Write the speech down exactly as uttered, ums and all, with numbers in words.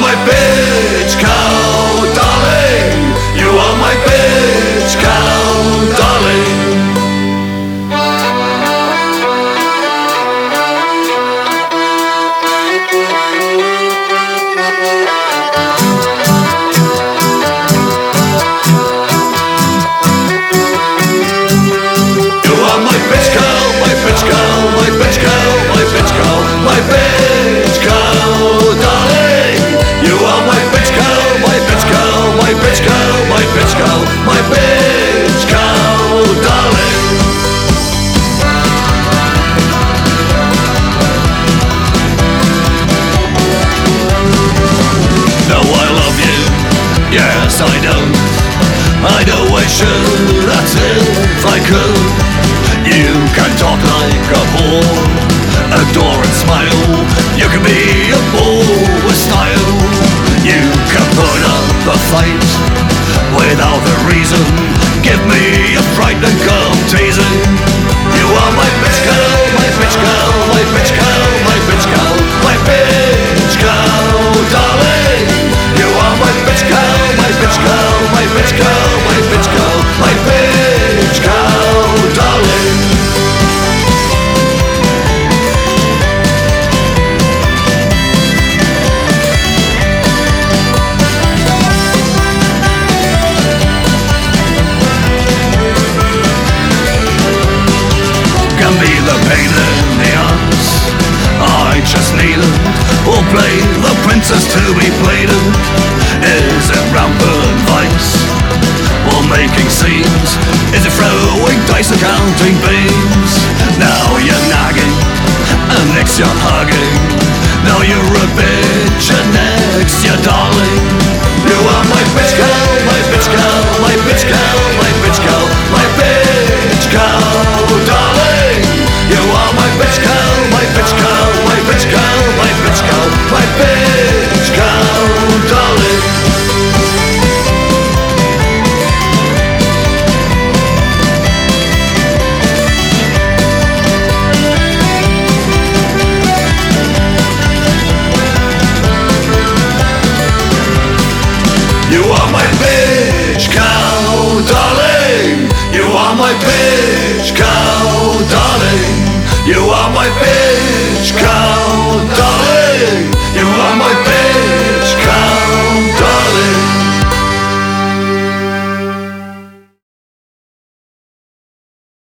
my bitch cow, darling. You are my bitch cow, darling. Yes, I don't I don't wish you that if I could. You can talk like a whore, adore and smile. You can be a bull with style. You can put up a fight without a reason. Give me a fright and come teasing. You are my bitch girl, my bitch girl, my bitch girl, my bitch girl, my bitch girl, darling. You are my bitch girl, my bitch girl, my bitch girl, my bitch girl, my bitch girl, darling. Can be the pain in the arms I just needed, or play the princess to be played in. Is it rampant vice, or making scenes? Is it throwing dice or counting beans? Now you're nagging, and next you're hugging. Now you're a bitch, and next you're darling. You are my bitch girl, my bitch girl, my bitch girl, my bitch girl, my bitch girl, darling. You are my bitch girl, my bitch girl, my bitch girl, my bitch girl, my bitch girl, darling. You are my bitch cow, darling. You are my bitch cow, darling. You are my bitch